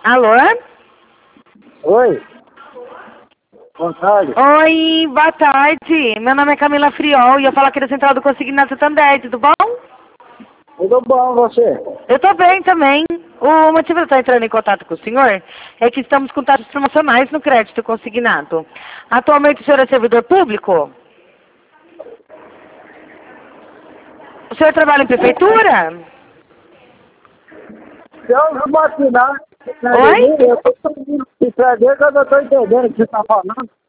Alô? Oi. Boa tarde. Oi, boa tarde. Meu nome é Camila Friol e eu falo aqui da Central do Consignado Santander, tudo bom? Tudo bom, você? Eu tô bem também. O motivo de eu estar entrando em contato com o senhor é que estamos com taxas promocionais no crédito consignado. Atualmente o senhor é servidor público? O senhor trabalha em prefeitura? Se eu não vacinar, Oi? eu tô entendendo o que você tá falando.